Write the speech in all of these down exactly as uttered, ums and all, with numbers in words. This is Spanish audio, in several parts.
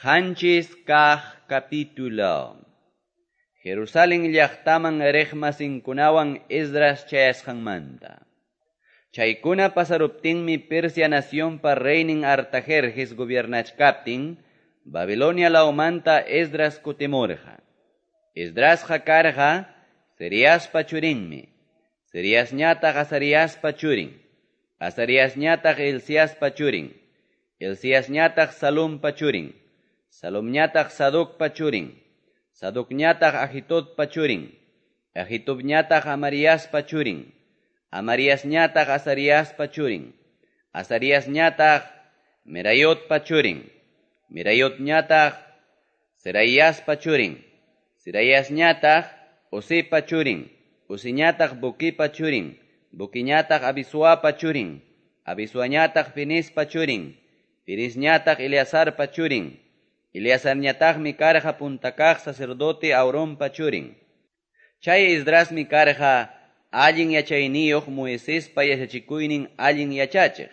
Hanchis kah capítulo. Jerusalén llaqtaman rejmasinkunawan Esdras chayasqanmanta. Chaykuna pasaruptinmi Persia nacionpa reinin Artajerjes gobiernachkaptin, Babilonia laumanta Esdras kutimurqa. Esdrasqa karqa Seriaspa churinmi. Seriasñataq Azariaspa churin. Azariasñataq Hilciaspa churin. Hilciasñataq Salumpa churin. Salumñataq Sadukpa churin. Sadukñataq Ahitubpa churin. Ahitubñataq Amariaspa churin. Amariasñataq Azariaspa churin. Azariasñataq Merayotpa churin. Merayotñataq Seraiaspa churin. Seraiasñataq Uzipa churin. Uziñataq Bukipa churin. Bukiñataq Abisuapa churin. Abisuañataq Finispa churin. Finisñataq Eleazarpa churin. Eleazarñataqmi karqa puntakaq sacerdote Auronpa churin. Chay Esdrasmi karqa allin yachayniyuq Moisespa yachachikuynin allin yachachiq.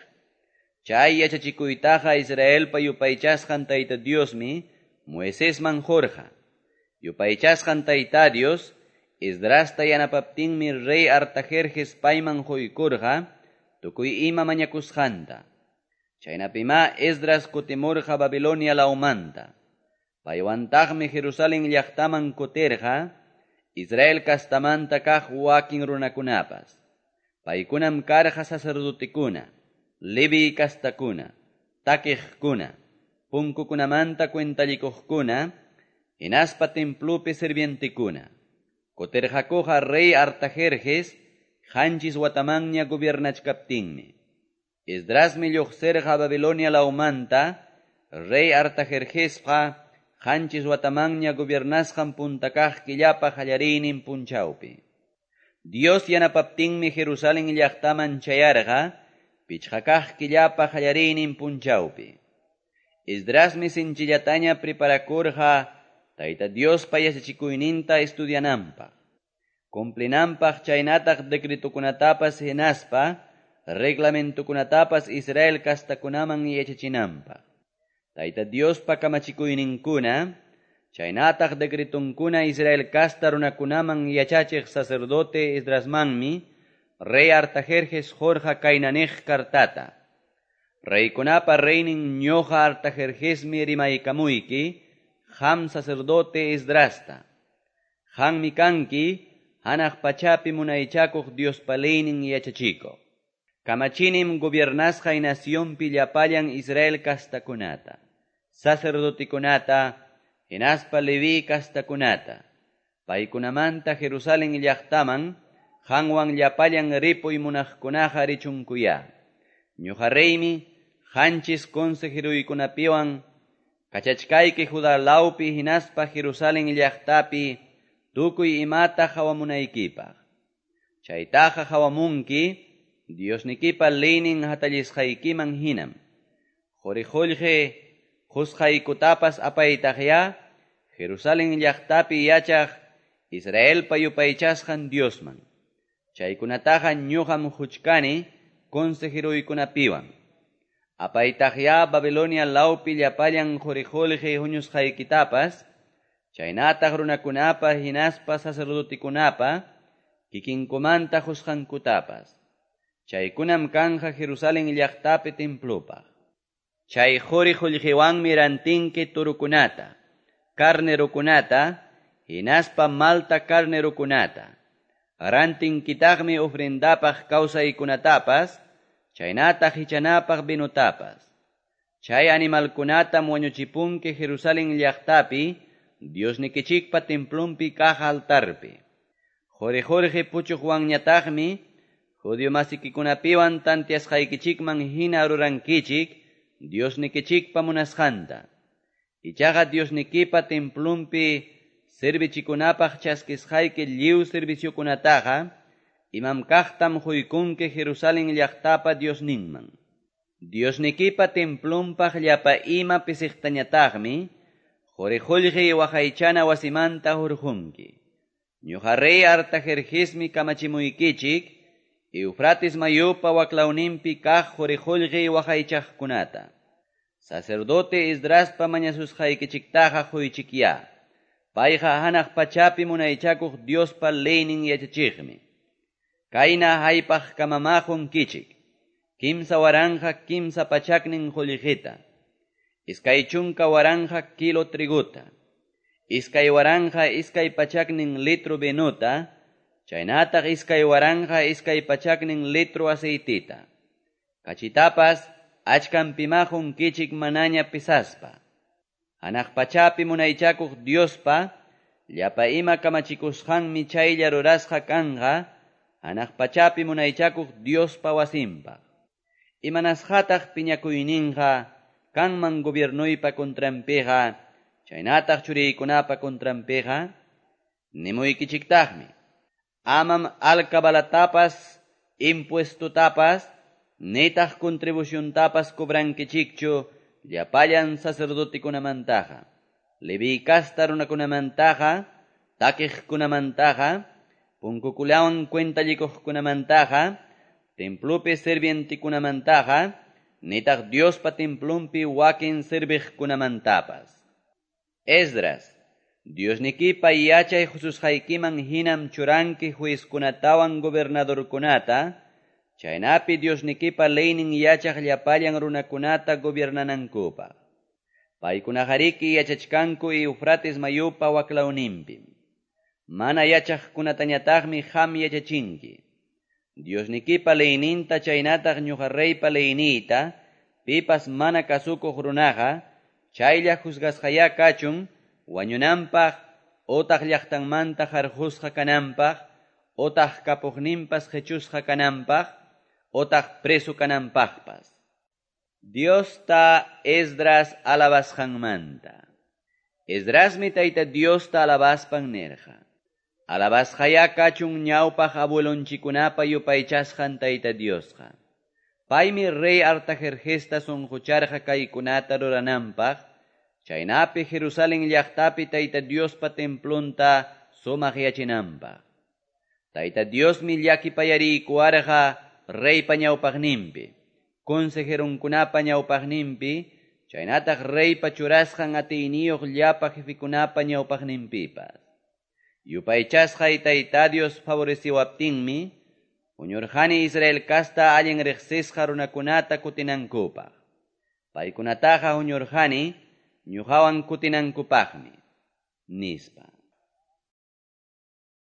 Chay yachachikuytaqa Israelpa yupaychasqan Tayta Diosmi Moisesman jorqa. Yupaychasqan Tayta Dios Esdrasta yanapaptinmi rey Artajerjes payman quykurqa tukuy ima mañakusqanta. Chaynapima Esdras kutimurqa Babilonia laumanta. Paywantaqmi Jerusalén llaqtaman kutirqa Israel kastamanta kaq wakin runakunapas. Paykunam karqa sacerdotekuna, Levi kastakuna, takiqkuna, punkukunamanta cuentalikuqkuna, hinaspa templupi sirvientekuna. Kutirqakuqa rey Artajerjes qanchis watamanña gobiernachkaptinmi. Esdrasmi lluqsirqa Babilonia laumanta, rey Artajerjesqa qanchis watamanña gobiernasqan puntakaq killapa qallariynin punchawpi. Dios yanapaptinmi Jerusalén llaqtaman chayarqa, pichqakaq killapa qallariynin punchawpi. Esdrasmi sinchillataña preparakurqa Tayta Diospa yachachikuyninta estudiananpaq. Cumplinanpaq chaynataq decretukunatapas hinaspa, reglamentukunatapas Israel kastakunaman yachachinanpaq. Tayta Diospa kamachikuyninkuna, chaynataq decretunkuna Israel kasta runakunaman yachachiq sacerdote Esdrasmanmi, rey Artajerjes jorqa kaynaniq kartata. Reykunapa reinin ñoqa Artajerjesmi rimaykamuyki, qam sacerdote Esdrasta. Qammi kanki, hanaq pachapi munaychakuq Diospa leynin yachachiko. Kamachinim gobiernasqay nacionpi llapallan Israel kastakunata, sacerdotikunata, hinaspa Levi kastakunata. Paykunamanta Jerusalén llaqtaman, qanwan llapallan ripuy munaqkunaqa richunkuya. Ñuqa reymi, qanchis consejeruykunapiwan, kachachkayki Judá laupi hinaspa Jerusalén llaqtapi, tukuy imata hawamunaykipaq. Chaytaqa hawamunki, Diosnikipa leynin hatallisqaykiman hinam. Qoriqullqi qusqaykutapas apaytaqya, Jerusalén llaqtapi yachaq Israelpa yupaychasqan Diosman. Chaykunataqa ñuqam huchkani consejeruykunapiwan. Apaytaqya Babilonia laupi llapallan qoriqullqi huñusqaykitapas, chaynataq runakunapa hinaspa sacerdotikunapa, kikinkumanta husqankutapas. Chaykunam kanqa Jerusalén llaqtapi templupaq. Chay qoriqullqiwanmi rantinki turukunata, carnerukunata, hinaspa malta carnerukunata. Rantinkitaqmi ofrendapaq kawsaykunatapas, chaynataq hichanapaq binutapas. Chay animalkunatam wañuchipunki Jerusalén llaqtapi, Diosnikichikpa templumpi kaq altarpi. Qoriqurqi puchuqwanñataqmi, Judio masikikunapiwan tantiasqaykichikman hina rurankichik, Diosnikichikpa munasqanta. Ichaqa Diosnikipa templumpi servichikunapaq chaskisqayki lliw serviciokunataqa, imam kaqtam quykunki Jerusalén llaqtapa Diosninman. Diosnikipa templumpaq llapa ima pisiqtañataqmi, qoriqullqi waqaychana wasimanta hurqunki. Ñuqa rey Artajerjesmi kamachimuykichik, Eufrates mayupa waklawninpi kaq qoriqullqi waqaychaqkunata. Sacerdote Esdraspa mañasusqaykichiktaqa quychikya. Payqa hanaq pachapi munaychakuq Diospa leynin yachachiqmi. Kayna haypaq kamamaqun kichik. Kimsa waranja kimsa pachaknin qullqita. Iskay chunka waranja kilo triguta. Iskay waranja iskay pachaknin litro vinuta. Chaynataq iskay waranja iskay pachaknin litro aceitita. Kachitapas achkampimaqun kichik manaña pisaspa. Hanaq pachapi munaychakuq Diospa llapa ima kamachikusqanmi chaylla rurasqa kanqa hanaq pachapi munaychakuq Diospa wasinpa. Imanasqataq piñakuyninqa kanman gobiernuypa kontranpiqa chaynataq churiykunapa kontranpiqa nimuykichiktaqmi. Amam alcabalatapas impuestutapas nitaq contribuciontapas cobrankichikchu llapallan sacerdotikunamantaqa, Levi kasta runakunamantaqa, takiqkunamantaqa, punkukulawan cuentalikuqkunamantaqa, templopi sirvientikunamantaqa, nitaq Diospa templompi wakin sirviqkunamantapas. Esdras, Diosnikipa yachay Jesusqaykiman hinam churanki juizkunatawan gobernadorkunata, chaynapi Diosnikipa leynin yachaq llapallan runakunata gobiernanankupaq. Paykunaqariki yachachkanku Eufrates mayupa waklawninpi. Mana yachaqkunatañataqmi qam yachachinki. Diosnikipa leyninta chaynataq ñuqa reypa leyniyta, pipas mana kasukuq runaqa, chaylla juzgasqaya kachun, wañunanpaq, otaq llaqtanmanta qarqusqa kananpaq, otaq kapuqninpas qhechusqa kananpaq, otaq preso kananpaqpas. Diosta Esdras alabasqanmanta. Esdrasmi tayta Diosta alabaspan nirqa. Alabasqaya kachun ñawpaq abuelonchikunapa yupaychasqan tayta Diosqa. Paymi rey Artajerjesta sunqucharqa kaykunata rurananpaq, chaynapi Jerusalén llaqtapi tayta Diospa templunta sumaq yachinanpaq. Tayta Diosmi llakipayariykuwarqa reypa ñawpaqninpi, consejeronkunapa ñawpaqninpi, chaynataq reypa churasqan atiyniyuq llapa jefikunapa ñawpaqninpipas. Yupaychasqay tayta Dios favoreciwaptinmi, huñurqani Israel kasta allin riqsisqa runakunata kutinankupaq. Paykunataqa huñurqani ñuqawan kutinankupaqmi, nispa.